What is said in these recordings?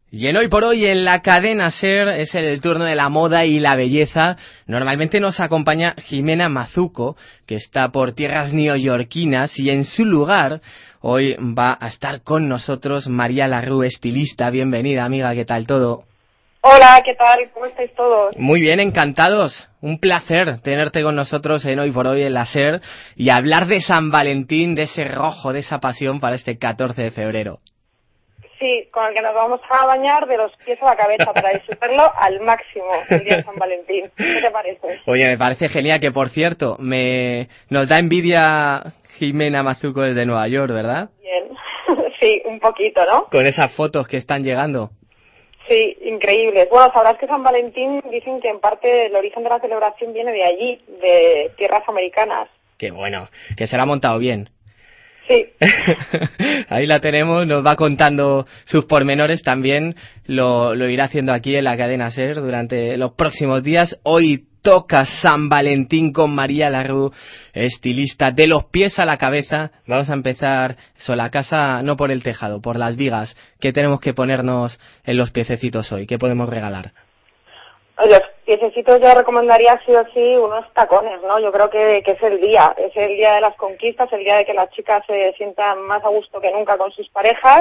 Y en Hoy por Hoy en la cadena SER es el turno de la moda y la belleza. Normalmente nos acompaña Jimena Mazuco, que está por tierras neoyorquinas, y en su lugar hoy va a estar con nosotros María Larrú, estilista. Bienvenida, amiga, ¿qué tal todo? Hola, ¿qué tal? ¿Cómo estáis todos? Muy bien, encantados. Un placer tenerte con nosotros en Hoy por Hoy en la SER y hablar de San Valentín, de ese rojo, de esa pasión para este 14 de febrero. Sí, con el que nos vamos a bañar de los pies a la cabeza para disfrutarlo al máximo el día de San Valentín. ¿Qué te parece? Oye, me parece genial, que por cierto, nos da envidia Jimena Mazuco desde Nueva York, ¿verdad? Bien, sí, un poquito, ¿no? Con esas fotos que están llegando. Sí, increíbles. Bueno, sabrás que San Valentín dicen que en parte el origen de la celebración viene de allí, de tierras americanas. Qué bueno, que se la ha montado bien. Sí. Ahí la tenemos, nos va contando sus pormenores, también lo irá haciendo aquí en la cadena SER durante los próximos días. Hoy toca San Valentín con María Larrú, estilista, de los pies a la cabeza. Vamos a empezar la casa no por el tejado, por las vigas. ¿Qué tenemos que ponernos en los piececitos hoy? ¿Qué podemos regalar? Los piececitos yo recomendaría sí o sí unos tacones, ¿no? Yo creo que es el día de las conquistas, el día de que las chicas se sientan más a gusto que nunca con sus parejas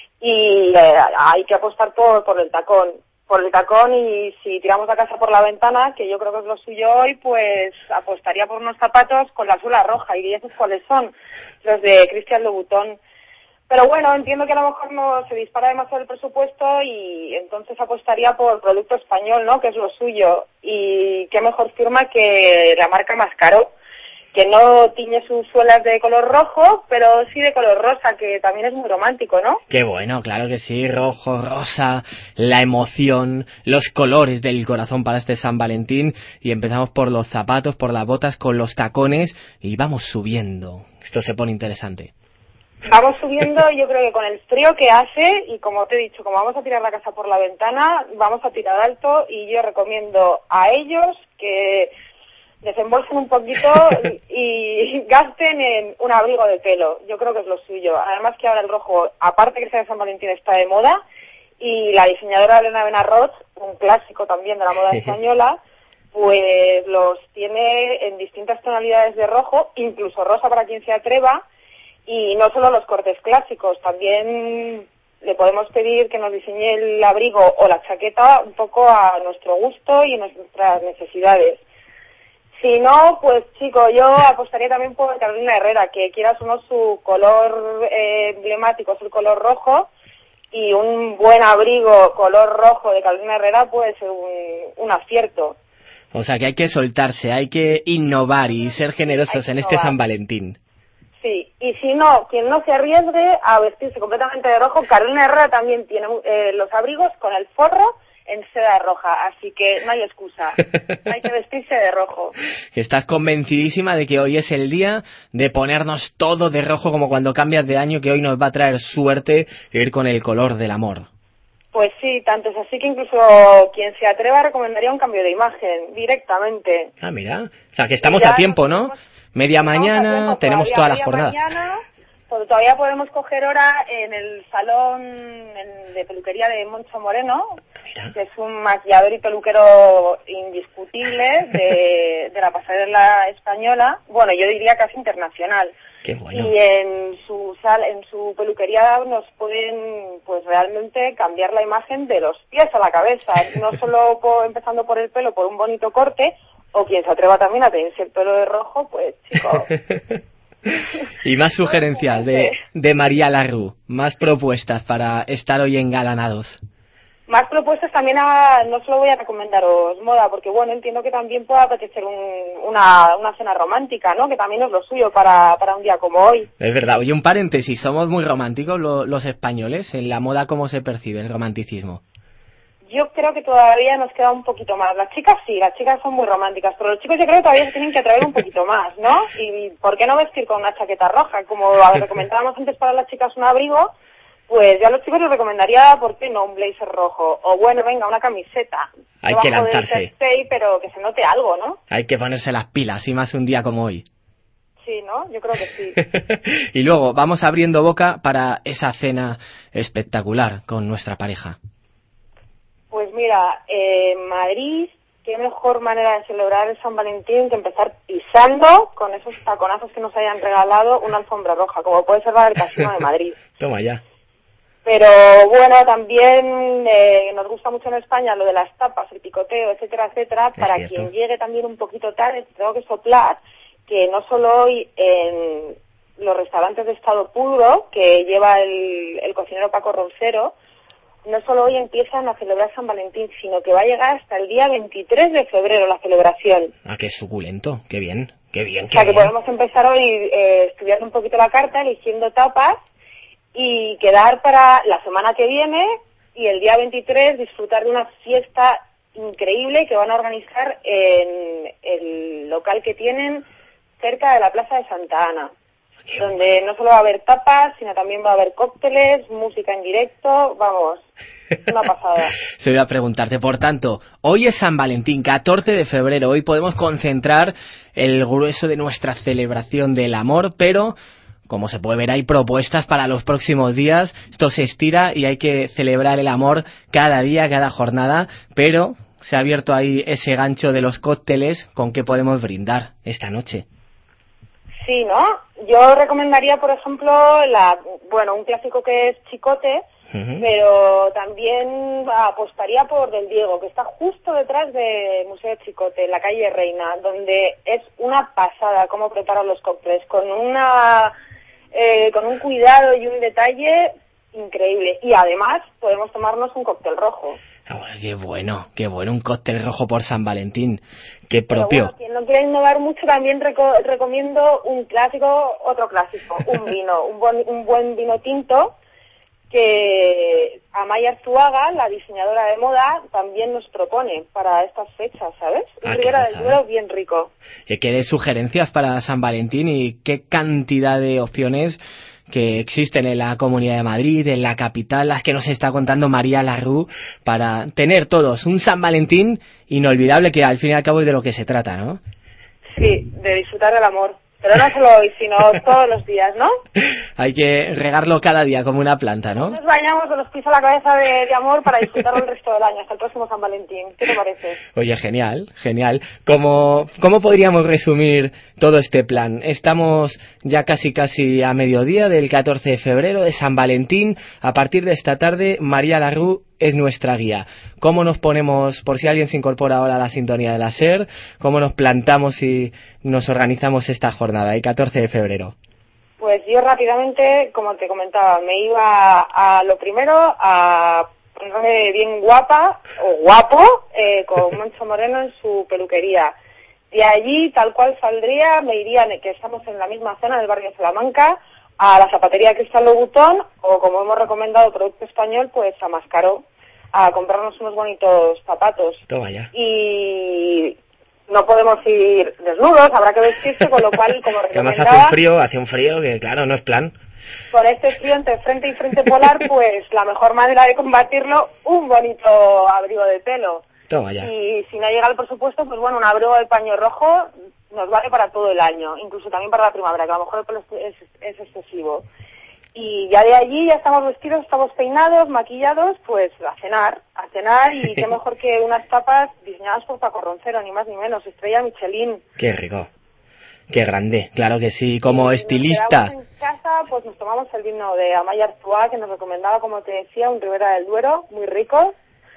y hay que apostar por el tacón y si tiramos la casa por la ventana, que yo creo que es lo suyo hoy, pues apostaría por unos zapatos con la suela roja y esos cuáles son, los de Christian Louboutin. Pero bueno, entiendo que a lo mejor no se dispara demasiado el presupuesto y entonces apostaría por producto español, ¿no? Que es lo suyo. Y qué mejor firma que la marca Mascaró, que no tiñe sus suelas de color rojo, pero sí de color rosa, que también es muy romántico, ¿no? Qué bueno, claro que sí, rojo, rosa, la emoción, los colores del corazón para este San Valentín. Y empezamos por los zapatos, por las botas, con los tacones y vamos subiendo. Esto se pone interesante. Vamos subiendo, yo creo que con el frío que hace y como te he dicho, como vamos a tirar la casa por la ventana, vamos a tirar alto y yo recomiendo a ellos que desembolsen un poquito y gasten en un abrigo de pelo. Yo creo que es lo suyo. Además que ahora el rojo, aparte que sea de San Valentín, está de moda y la diseñadora Elena Benarroch, un clásico también de la moda española, pues los tiene en distintas tonalidades de rojo, incluso rosa para quien se atreva. Y no solo los cortes clásicos, también le podemos pedir que nos diseñe el abrigo o la chaqueta un poco a nuestro gusto y nuestras necesidades. Si no, pues chico, yo apostaría también por Carolina Herrera, que quieras o no su color emblemático es el color rojo, y un buen abrigo color rojo de Carolina Herrera puede ser un acierto. O sea que hay que soltarse, hay que innovar y ser generosos en este San Valentín. Sí, y si no, quien no se arriesgue a vestirse completamente de rojo, Carolina Herrera también tiene los abrigos con el forro en seda roja, así que no hay excusa, hay que vestirse de rojo. Que estás convencidísima de que hoy es el día de ponernos todo de rojo, como cuando cambias de año, que hoy nos va a traer suerte ir con el color del amor. Pues sí, tanto es así que incluso quien se atreva recomendaría un cambio de imagen directamente. Ah, mira, o sea que estamos a tiempo, ¿no? Media mañana, tenemos toda la jornada. Todavía podemos coger hora en el salón de peluquería de Moncho Moreno, que es un maquillador y peluquero indiscutible de la pasarela española, bueno, yo diría casi internacional. Qué bueno. Y en su peluquería nos pueden pues realmente cambiar la imagen de los pies a la cabeza, no solo empezando por el pelo, por un bonito corte, o quien se atreva también a tenerse el pelo de rojo, pues chico. Y más sugerencias de María Larrú, más propuestas para estar hoy engalanados. Más propuestas también, no solo voy a recomendaros moda, porque bueno, entiendo que también pueda apetecer una cena romántica, ¿no? Que también es lo suyo para un día como hoy. Es verdad. Oye, un paréntesis, ¿somos muy románticos los españoles? En la moda, ¿cómo se percibe el romanticismo? Yo creo que todavía nos queda un poquito más. Las chicas sí, las chicas son muy románticas, pero los chicos yo creo que todavía se tienen que atrever un poquito más, ¿no? Y ¿por qué no vestir con una chaqueta roja? Como recomendábamos antes para las chicas un abrigo, pues ya a los chicos les recomendaría, ¿por qué no un blazer rojo? O bueno, venga, una camiseta. Hay que lanzarse. Jersey, pero que se note algo, ¿no? Hay que ponerse las pilas, y más un día como hoy. Sí, ¿no? Yo creo que sí. Y luego vamos abriendo boca para esa cena espectacular con nuestra pareja. mira, Madrid, qué mejor manera de celebrar el San Valentín que empezar pisando con esos taconazos que nos hayan regalado una alfombra roja, como puede ser la del Casino de Madrid. Toma ya. Pero bueno, también nos gusta mucho en España lo de las tapas, el picoteo, etcétera, etcétera. Para quien llegue también un poquito tarde, tengo que soplar que no solo hoy en los restaurantes de Estado Puro, que lleva el cocinero Paco Roncero, no solo hoy empiezan a celebrar San Valentín, sino que va a llegar hasta el día 23 de febrero la celebración. Ah, qué suculento, qué bien, qué bien, qué O sea, bien. que podemos empezar hoy estudiando un poquito la carta, eligiendo tapas y quedar para la semana que viene y el día 23 disfrutar de una fiesta increíble que van a organizar en el local que tienen cerca de la Plaza de Santa Ana, donde no solo va a haber tapas, sino también va a haber cócteles, música en directo, vamos, una pasada. Se voy a preguntarte, por tanto, hoy es San Valentín, 14 de febrero, hoy podemos concentrar el grueso de nuestra celebración del amor, pero como se puede ver, hay propuestas para los próximos días. Esto se estira y hay que celebrar el amor cada día, cada jornada, pero se ha abierto ahí ese gancho de los cócteles. ¿Con qué podemos brindar esta noche? Sí, ¿no? Yo recomendaría, por ejemplo, un clásico que es Chicote, pero también apostaría por Del Diego, que está justo detrás del Museo de Chicote, en la calle Reina, donde es una pasada cómo preparan los cócteles, con un cuidado y un detalle increíble. Y además podemos tomarnos un cóctel rojo. Oh, qué bueno, un cóctel rojo por San Valentín, qué propio. Pero bueno, quien no quiera innovar mucho, también recomiendo otro clásico, un vino, un buen vino tinto, que Amaya Arzuaga, la diseñadora de moda, también nos propone para estas fechas, ¿sabes? Un Ribera del Duero bien rico. ¿Qué sugerencias para San Valentín y qué cantidad de opciones que existen en la Comunidad de Madrid, en la capital, las que nos está contando María Larrú, para tener todos un San Valentín inolvidable, que al fin y al cabo es de lo que se trata, ¿no? Sí, de disfrutar del amor. Pero no solo hoy, sino todos los días, ¿no? Hay que regarlo cada día como una planta, ¿no? Nos bañamos o nos pisa la cabeza de amor para disfrutarlo el resto del año, hasta el próximo San Valentín. ¿Qué te parece? Oye, genial. ¿Cómo podríamos resumir todo este plan? Estamos ya casi a mediodía del 14 de febrero, de San Valentín. A partir de esta tarde, María Larrú es nuestra guía. ¿Cómo nos ponemos, por si alguien se incorpora ahora a la sintonía de la SER, cómo nos plantamos y nos organizamos esta jornada, el 14 de febrero? Pues yo rápidamente, como te comentaba, me iba a lo primero a ponerme bien guapa o guapo con Moncho Moreno en su peluquería. De allí, tal cual saldría, me iría, que estamos en la misma zona del barrio Salamanca, a la zapatería Cristal Louboutin, o como hemos recomendado, producto español, pues a Mascaró, a comprarnos unos bonitos zapatos. Toma ya. Y no podemos ir desnudos, habrá que vestirse, con lo cual, como recomendaba... Que además hace un frío que, claro, no es plan. Con este frío entre frente y frente polar, pues la mejor manera de combatirlo, un bonito abrigo de pelo. Toma ya. Y si no llega el presupuesto, pues bueno, un abrigo de paño rojo nos vale para todo el año, incluso también para la primavera, que a lo mejor el pelo es excesivo. Y ya de allí ya estamos vestidos, estamos peinados, maquillados, pues a cenar y qué mejor que unas tapas diseñadas por Paco Roncero, ni más ni menos, estrella Michelin. Qué rico, qué grande, claro que sí, como estilista. En casa, pues nos tomamos el vino de Amaya Arzuaga, que nos recomendaba, como te decía, un Ribera del Duero, muy rico,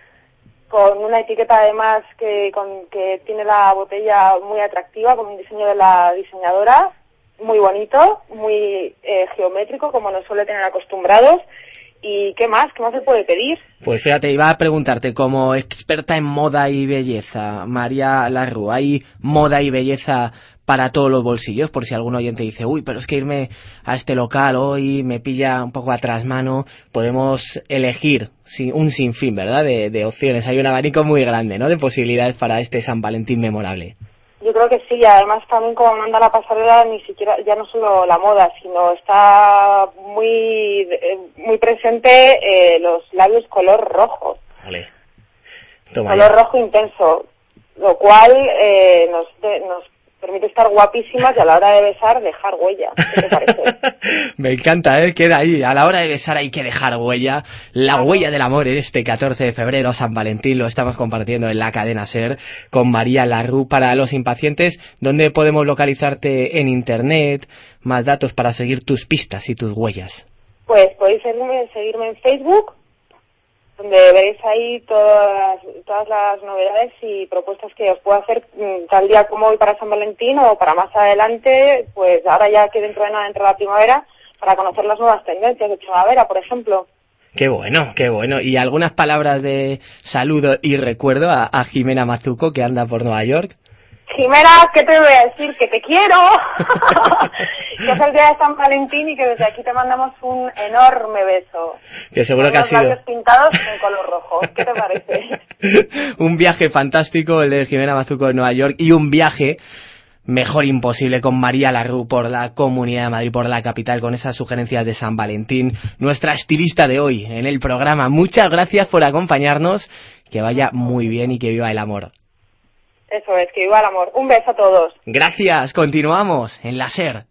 con una etiqueta además que tiene la botella muy atractiva, con un diseño de la diseñadora, muy bonito, muy geométrico, como nos suele tener acostumbrados. ¿Y qué más? ¿Qué más se puede pedir? Pues fíjate, iba a preguntarte, como experta en moda y belleza, María Larrú, ¿hay moda y belleza para todos los bolsillos? Por si algún oyente dice, uy, pero es que irme a este local hoy me pilla un poco a trasmano. Podemos elegir un sinfín, ¿verdad?, de opciones. Hay un abanico muy grande, ¿no?, de posibilidades para este San Valentín memorable. Yo creo que sí, además también como manda la pasarela, ni siquiera, ya no solo la moda, sino está muy presente los labios color rojo. Vale. Toma Color ya. rojo intenso, lo cual nos permite estar guapísimas y a la hora de besar dejar huella. ¿Qué te parece? Me encanta, queda ahí. A la hora de besar hay que dejar huella. La huella del amor en este 14 de febrero, San Valentín, lo estamos compartiendo en la cadena SER con María Larrú. Para los impacientes, ¿dónde podemos localizarte en internet? Más datos para seguir tus pistas y tus huellas. Pues podéis seguirme en Facebook, donde veréis ahí todas las novedades y propuestas que os puedo hacer tal día como hoy para San Valentín o para más adelante, pues ahora ya que dentro de nada entra la primavera, para conocer las nuevas tendencias de primavera, por ejemplo. Qué bueno, qué bueno. Y algunas palabras de saludo y recuerdo a Jimena Mazuco, que anda por Nueva York. Jimena, ¿qué te voy a decir? ¡Que te quiero! Que es el día de San Valentín y que desde aquí te mandamos un enorme beso. Que seguro que ha sido... Unos labios pintados en color rojo. ¿Qué te parece? Un viaje fantástico el de Jimena Mazuco en Nueva York y un viaje mejor imposible con María Larrú por la Comunidad de Madrid, por la capital, con esas sugerencias de San Valentín, nuestra estilista de hoy en el programa. Muchas gracias por acompañarnos, que vaya muy bien y que viva el amor. Eso es, que viva el amor. Un beso a todos. Gracias, continuamos en la SER.